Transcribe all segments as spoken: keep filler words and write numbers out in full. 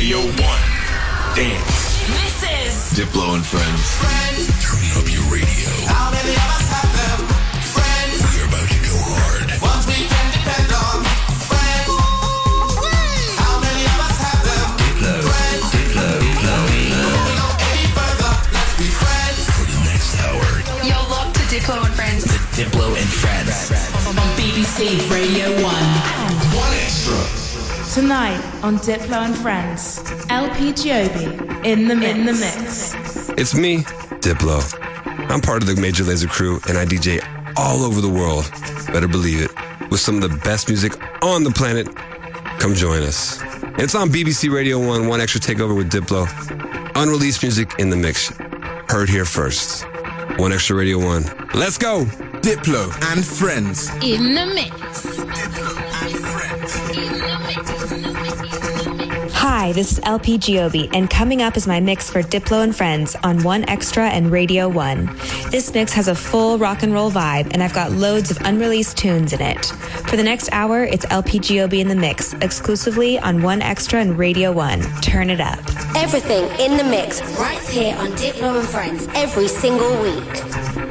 Radio one. Dance. This is Diplo and Friends. Friends. Turn up your radio. How many of us have them? Friends. We're about to go hard. Ones we can depend on. Friends. How many of us have them? Diplo. Friends. Diplo. Diplo. Before we go any further, let's be friends. For the next hour. You're locked to Diplo and Friends. Diplo and Friends. On B B C Radio one. One extra. Tonight on Diplo and Friends, L P Giobbi in the mix. In the mix. It's me, Diplo. I'm part of the Major Lazer crew, and I D J all over the world. Better believe it. With some of the best music on the planet. Come join us. It's on B B C Radio one, One Extra Takeover with Diplo. Unreleased music in the mix. Heard here first. One Extra Radio one. Let's go! Diplo and Friends. In the mix. Hi, this is L P Giobbi, and coming up is my mix for Diplo and Friends on One Extra and Radio one. This mix has a full rock and roll vibe, and I've got loads of unreleased tunes in it. For the next hour, it's L P Giobbi in the mix, exclusively on One Extra and Radio one. Turn it up. Everything in the mix right here on Diplo and Friends every single week.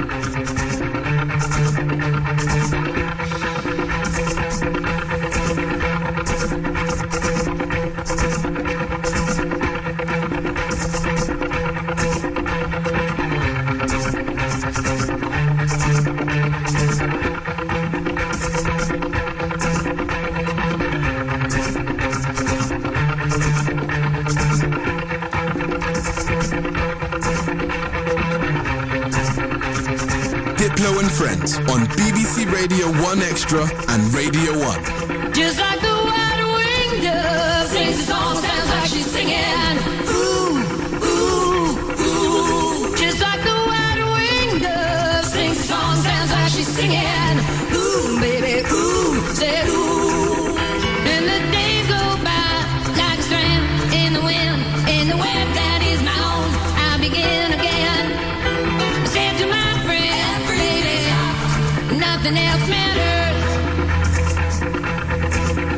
Diplo and Friends on B B C Radio one Extra and Radio one. Just like the white winged dove sings a song, sounds like she's singing. Ooh, ooh, ooh. Just like the white winged dove sings a song, sounds like she's singing. Ooh, baby, ooh, say ooh. And the days go by like a strand in the wind, in the web that is my own. I begin again. I said to my friend, baby, nothing else matters.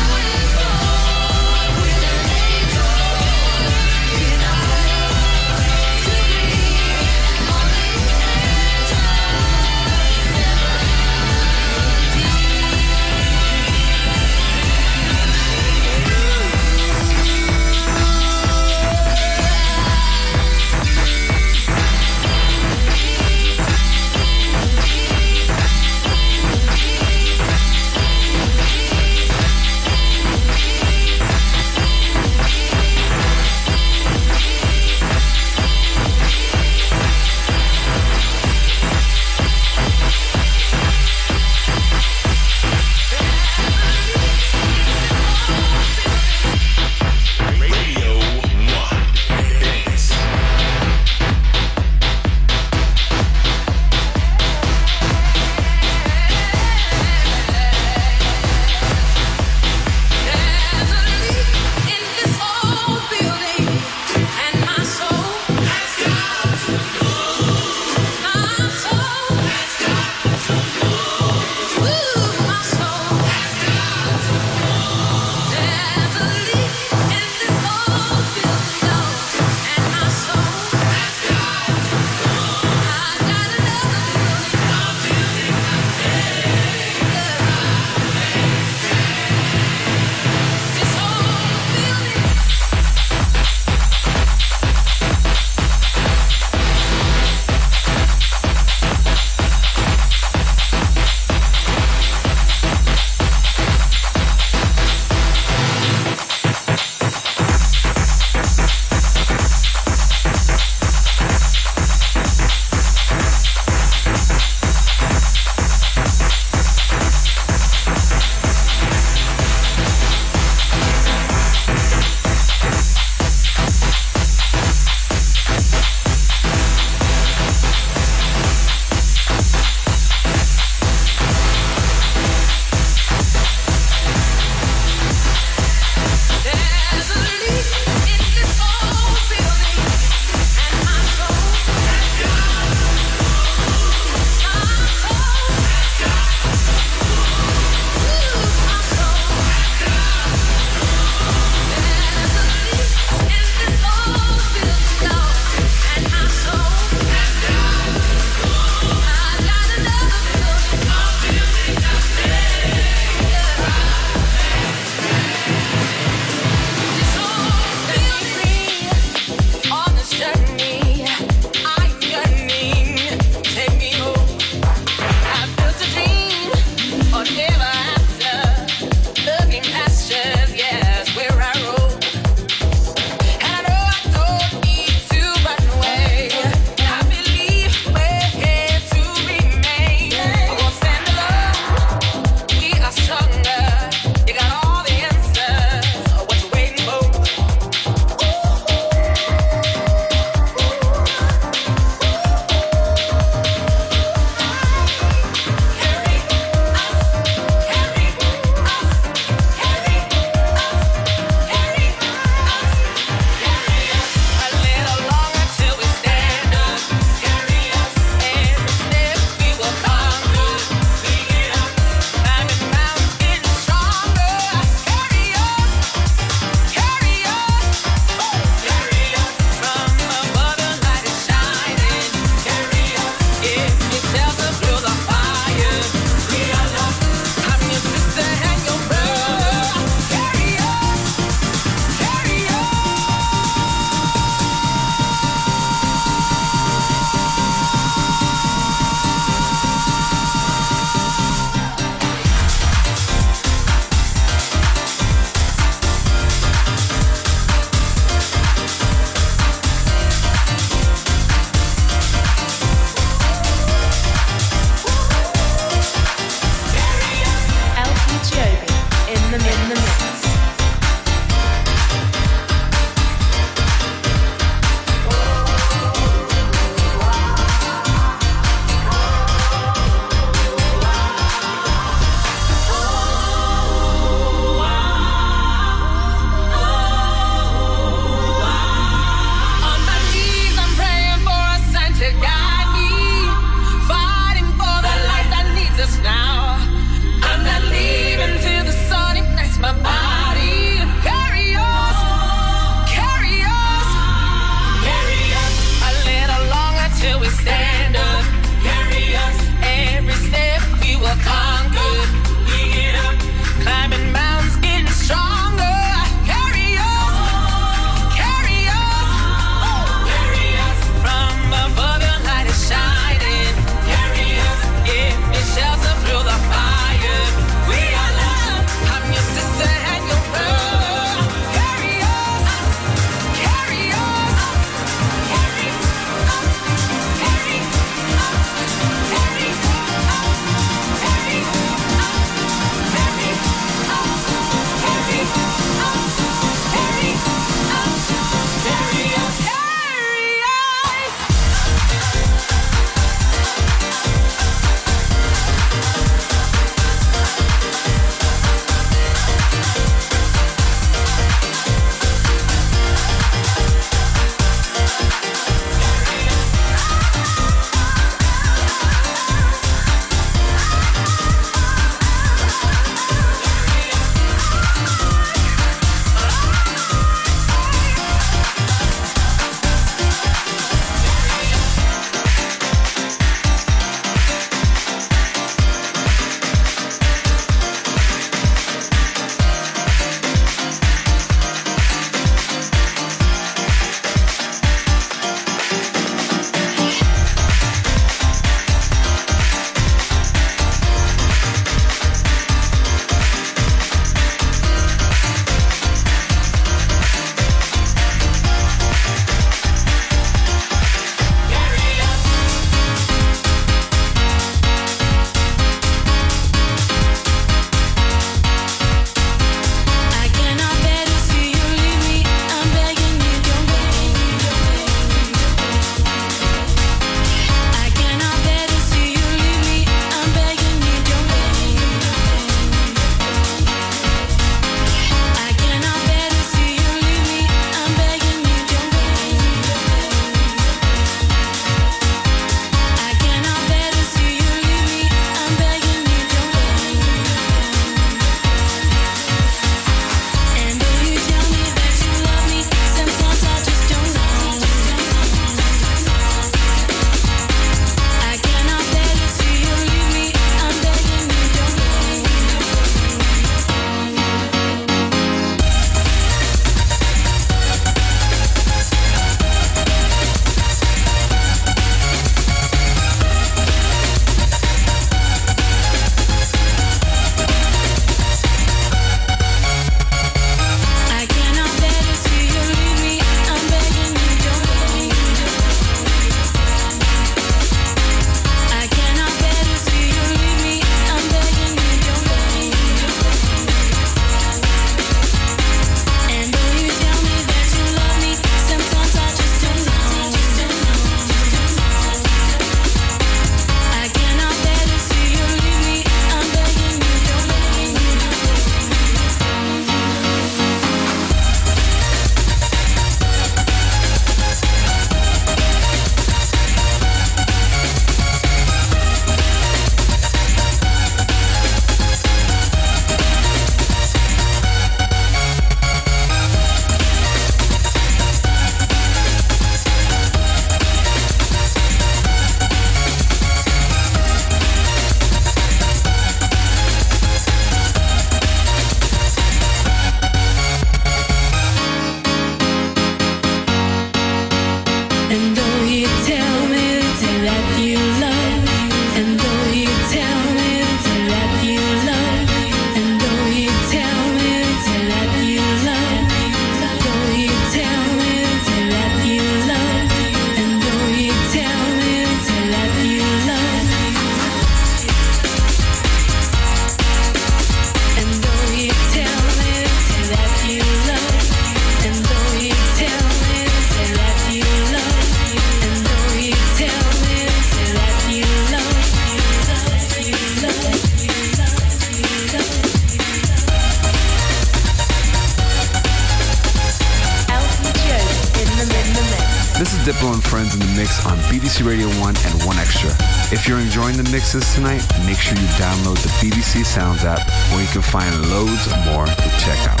Friends in the mix on B B C Radio one and one Extra. If you're enjoying the mixes tonight, make sure you download the B B C Sounds app where you can find loads more to check out.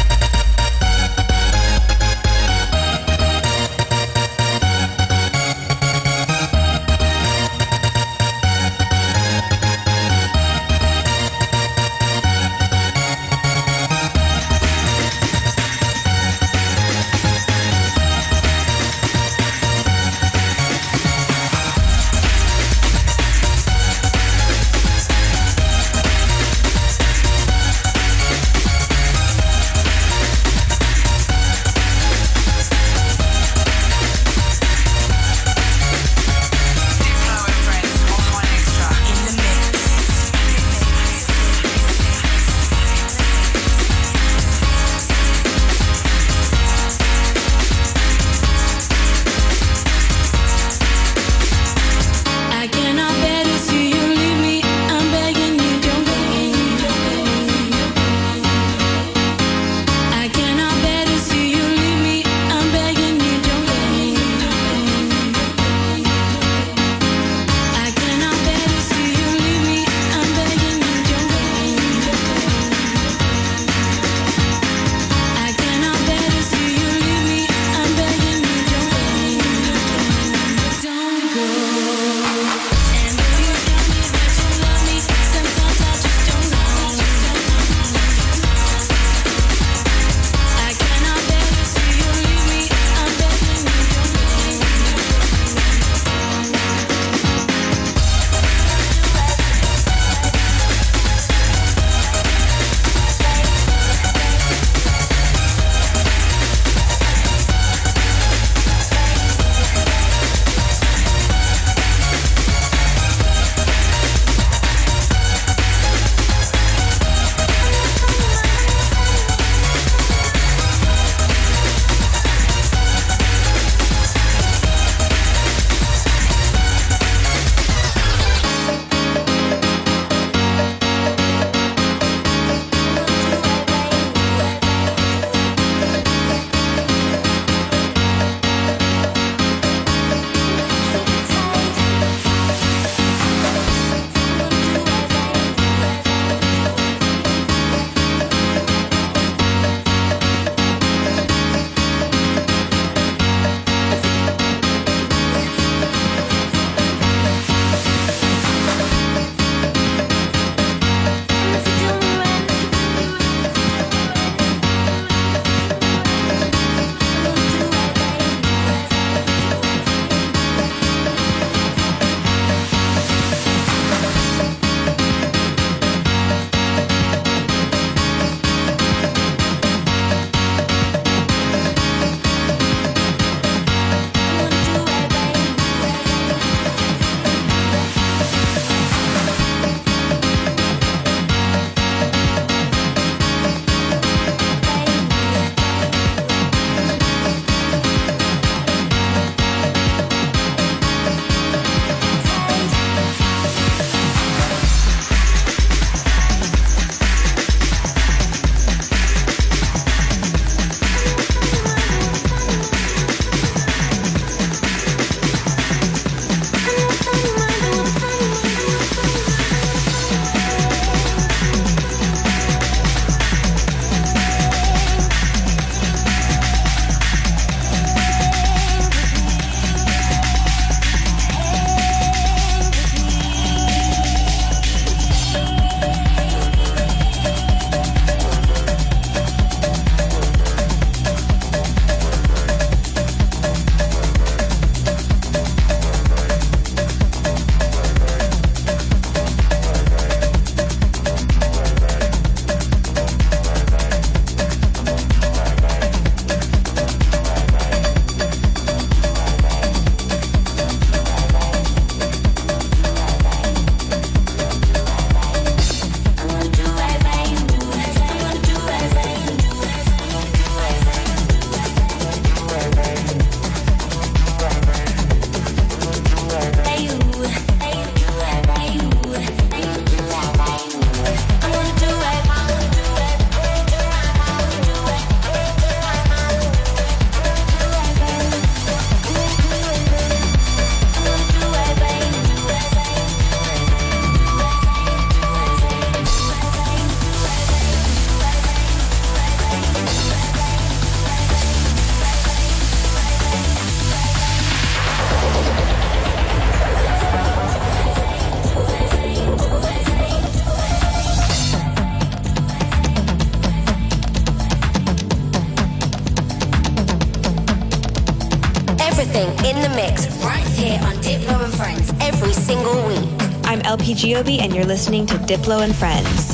in the mix right here on Diplo and Friends every single week. I'm L P G O B, and you're listening to Diplo and Friends.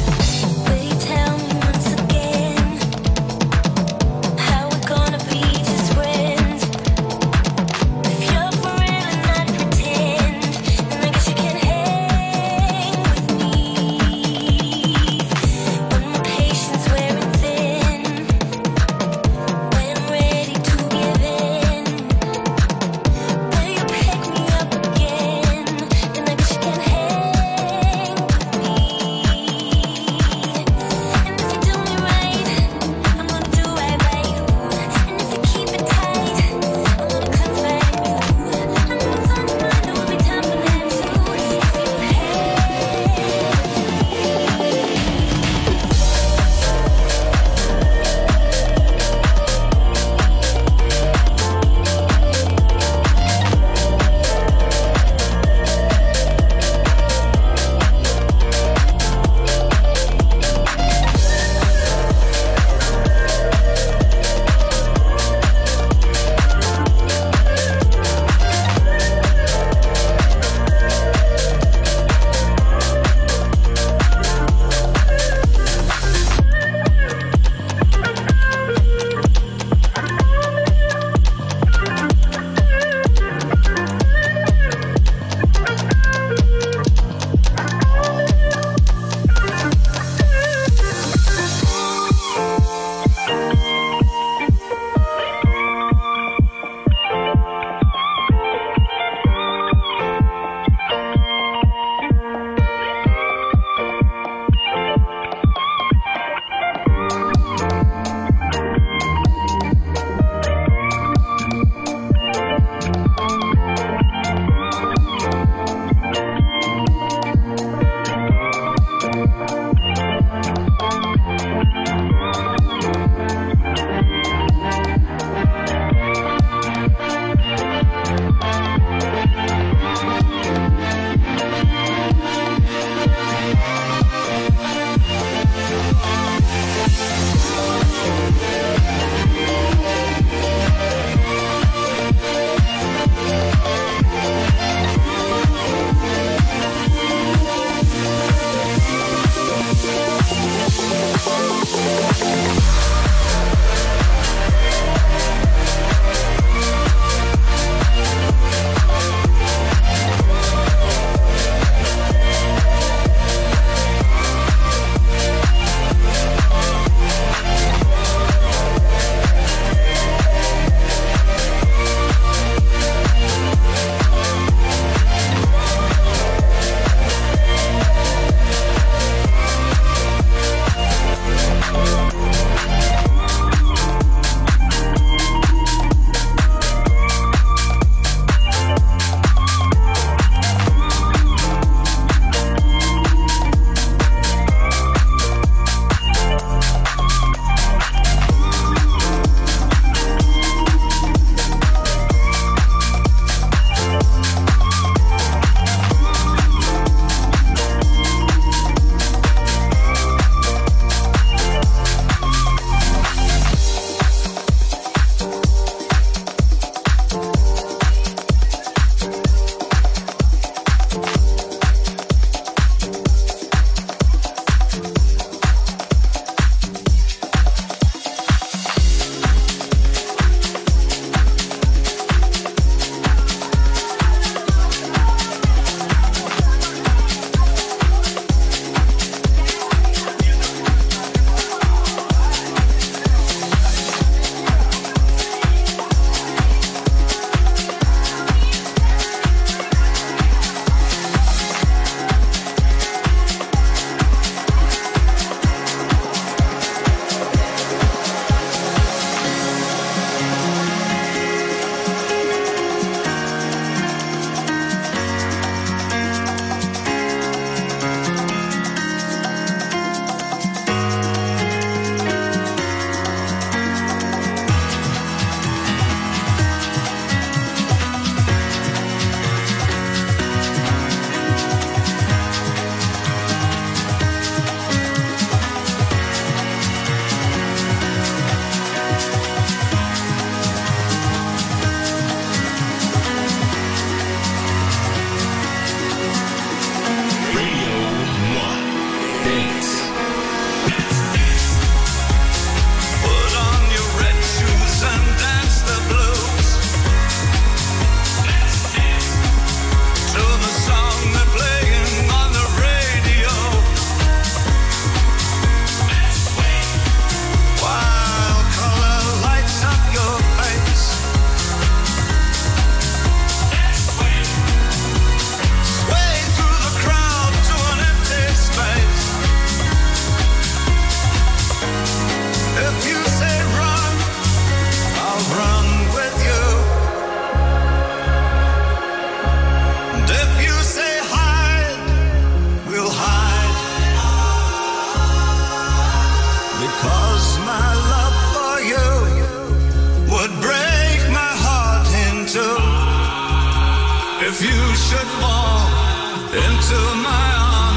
Then I guess you can hang with me.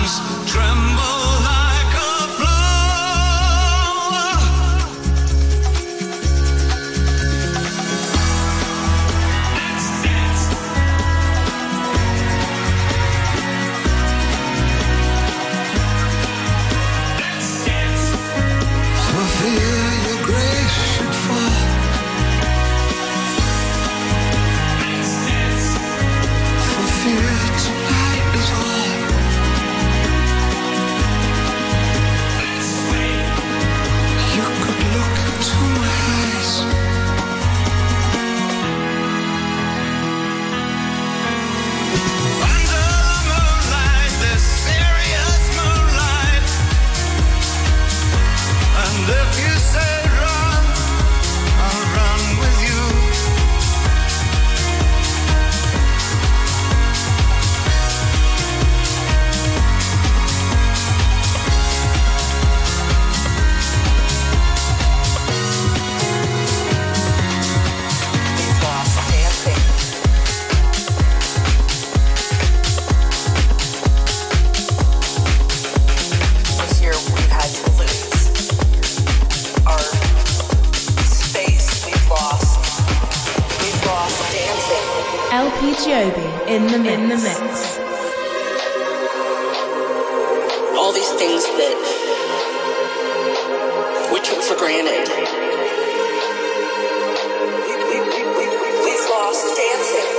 L P Giobbi in the mix. In the mix. All these things that we took for granted. We, we, we, we, we've lost dancing.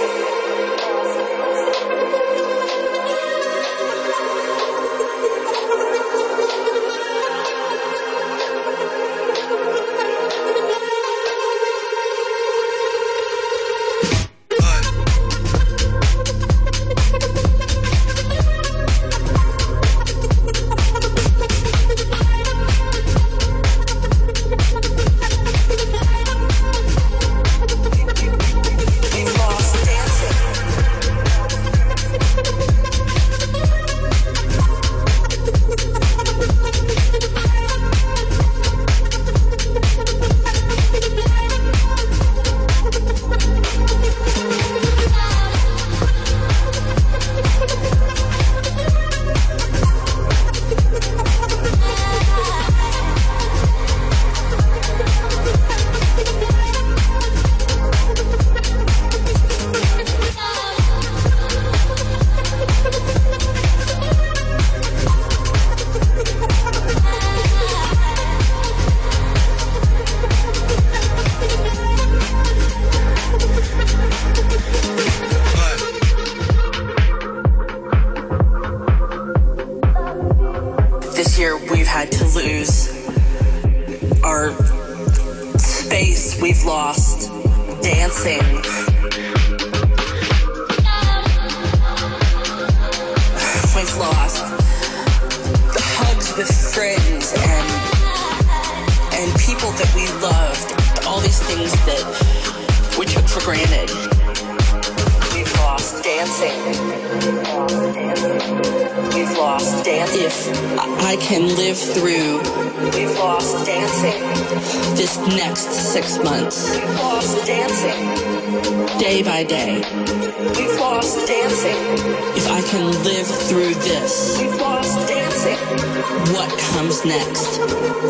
Next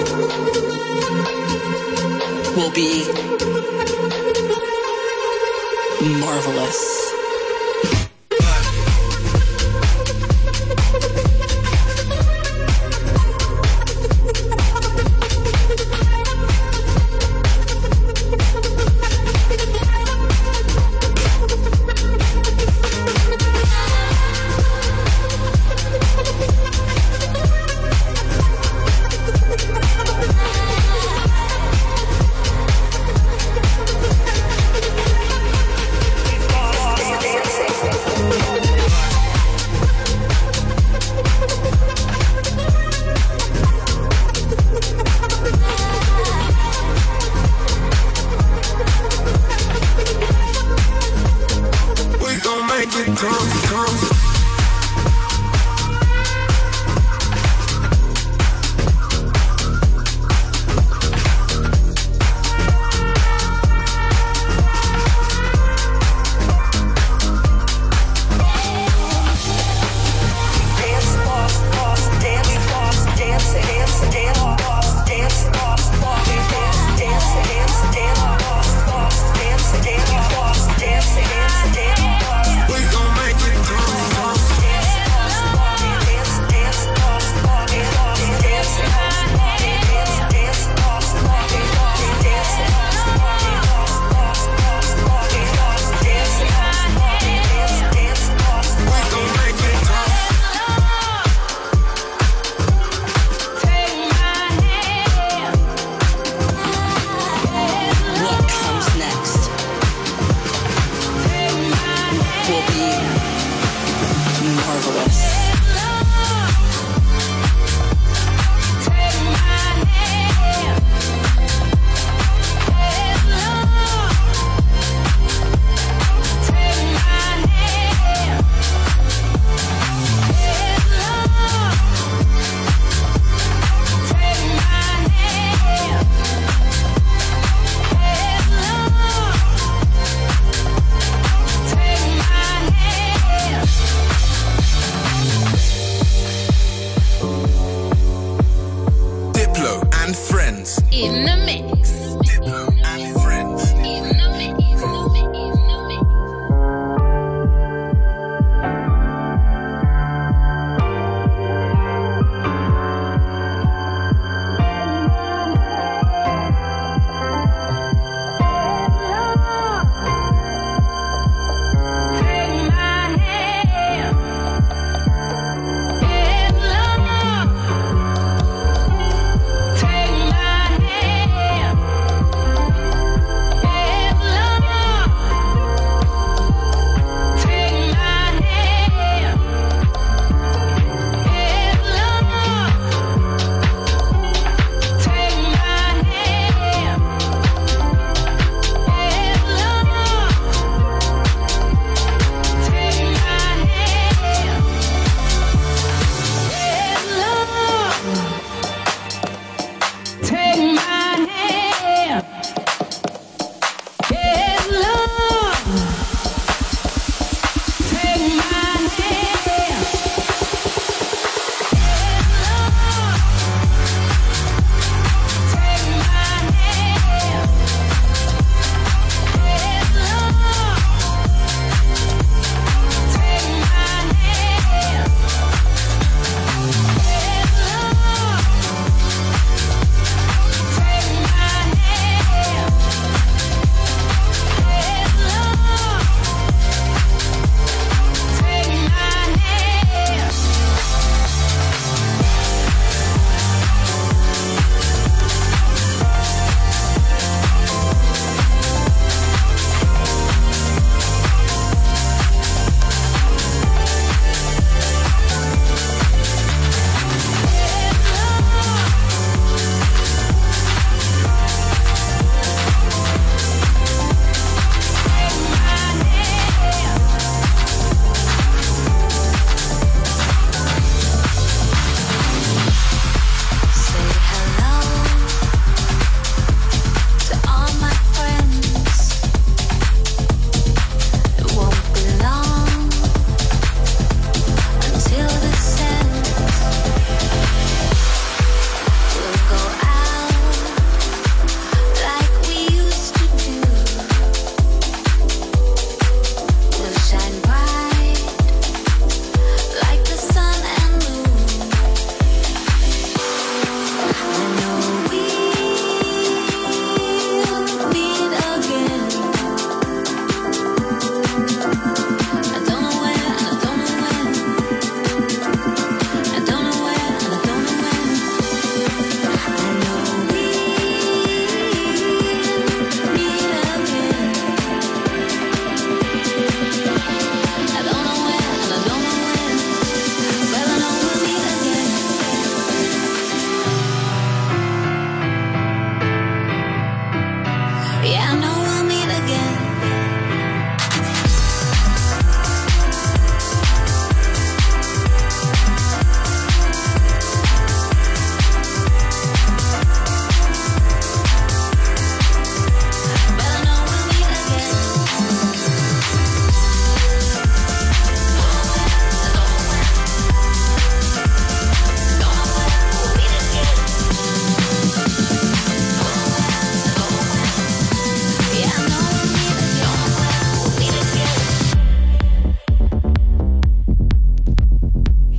will be marvelous.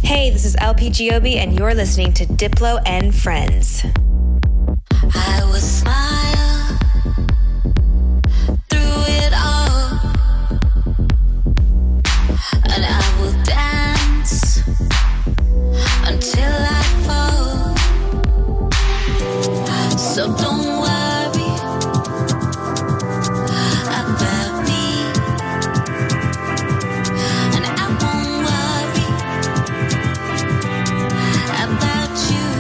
Hey, this is L P G O B, and you're listening to Diplo and Friends. I will smile through it all, and I will dance until I fall. So don't worry about me, and I won't worry about you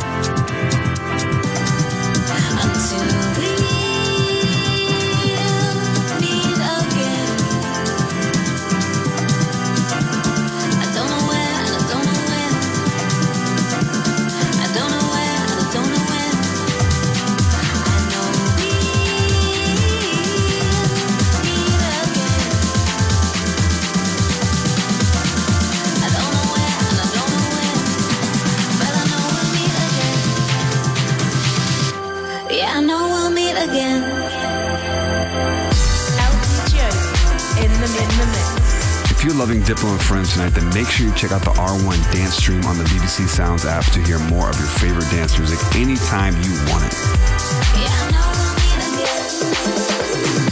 until we meet again. I don't know where, and I don't know when. I don't know where, and I don't know when. I know we meet again. I don't know where, and I don't know when, but I know we'll meet again. Yeah, I know we'll meet again. L P G O B in the, in the mix. If you're loving Diplo and Friends tonight, then make sure you check out the R one Dance Stream on the B B C Sounds app to hear more of your favorite dance music anytime you want it. Yeah, I know we'll meet again.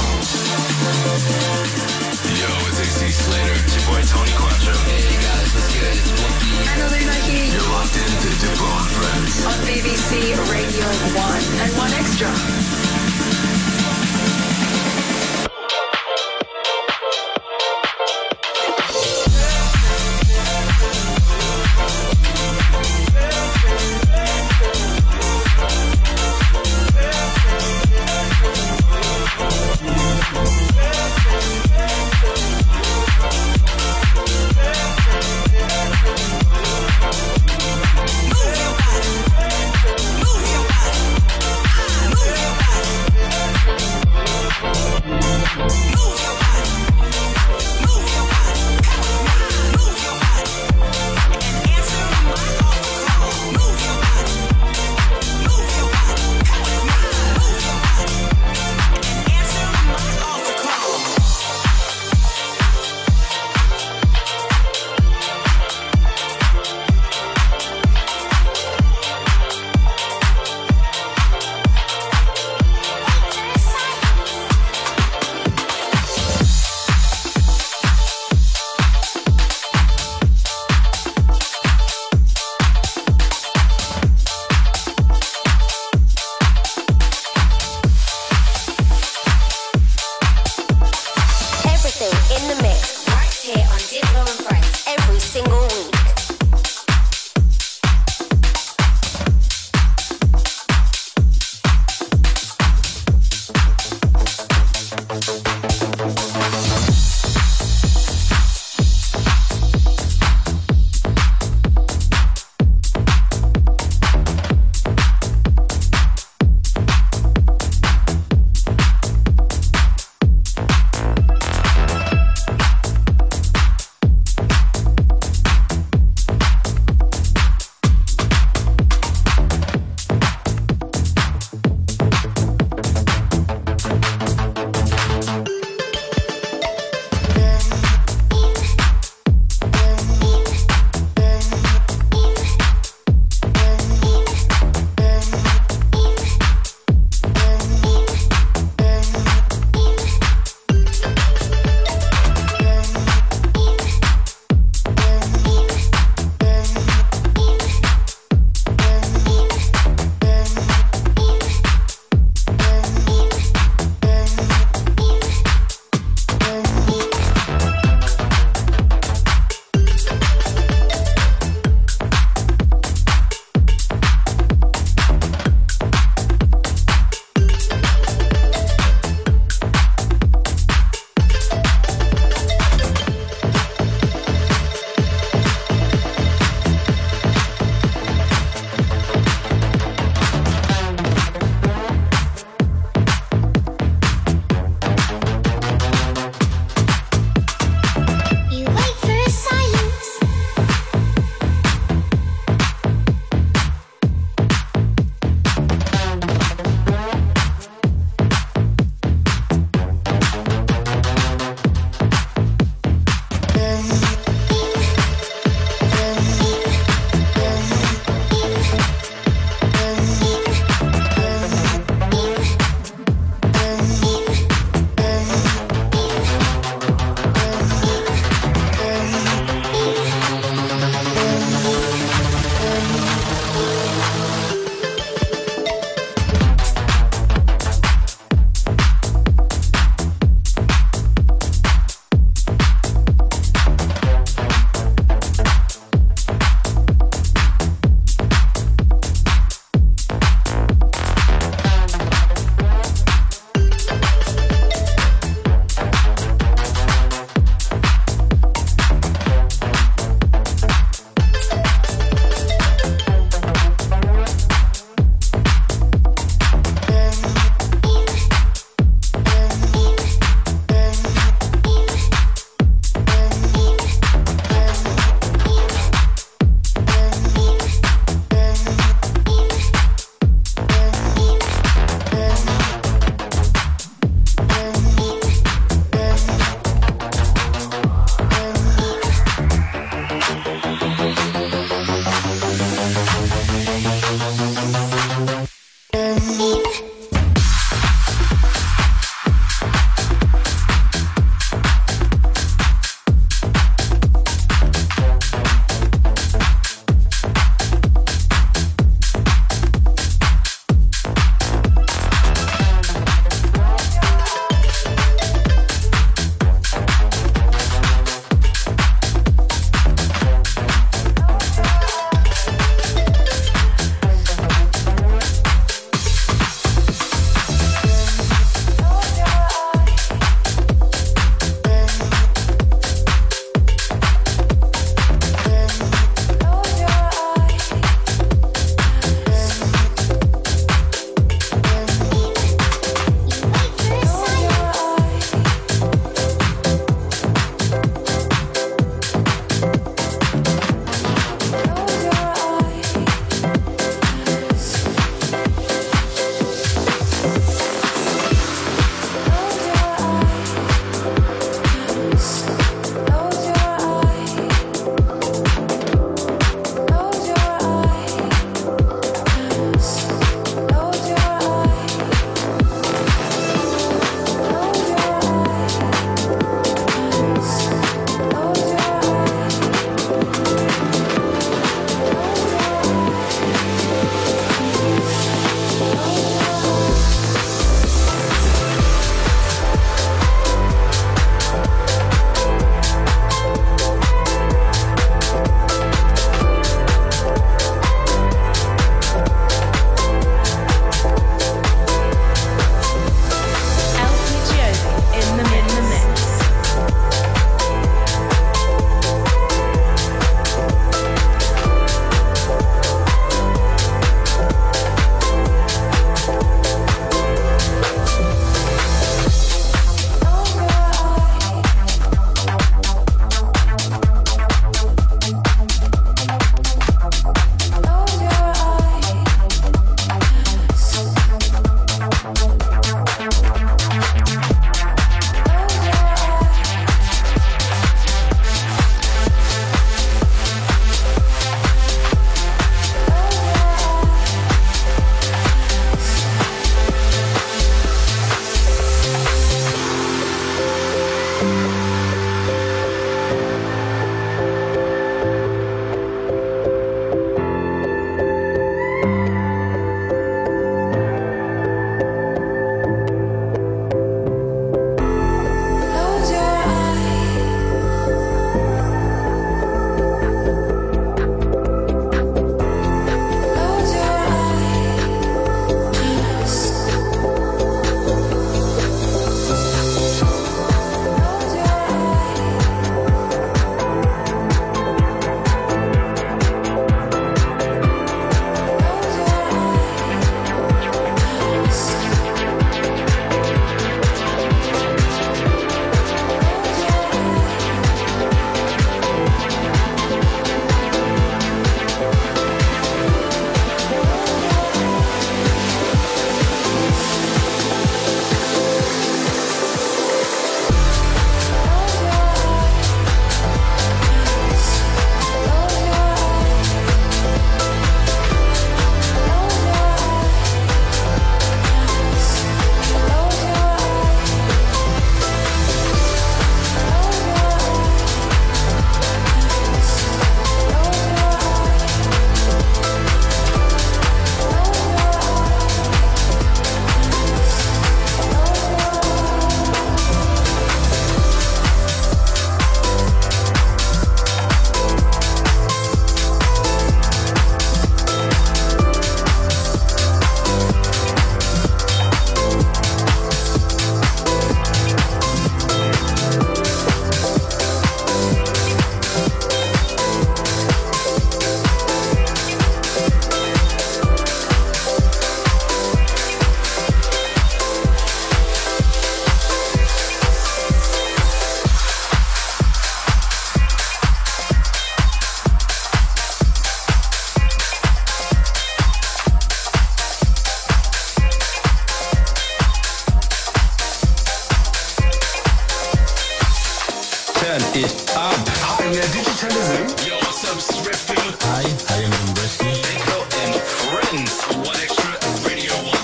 turn it up. Hi, yeah, did you turn the Zoom? Yo, what's up, Swift? Hi, I am Dombreski. Diplo and Friends. One Extra Radio One.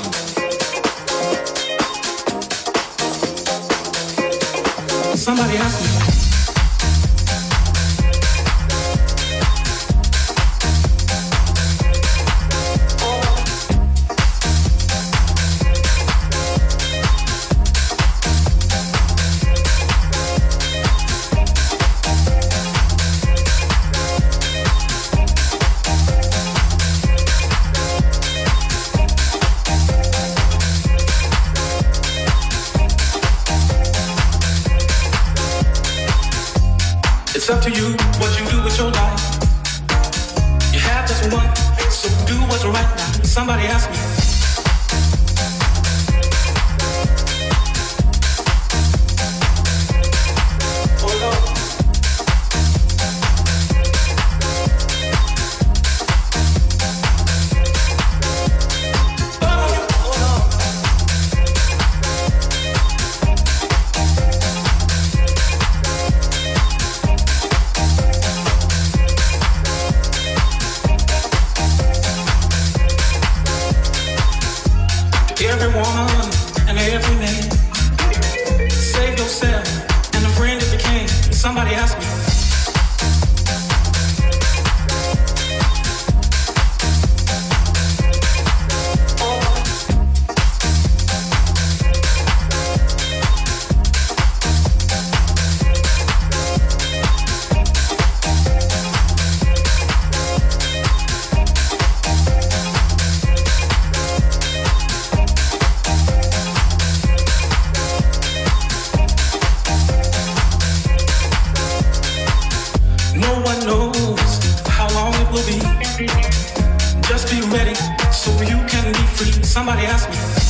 Somebody asked me. It's up to you what you do with your life. You have just one, so do what's right now. Somebody asked me. Oh Lord. Every woman and every man, save yourself and a friend if you can. Somebody asked me. No one knows how long it will be. Just be ready so you can be free. Somebody asked me.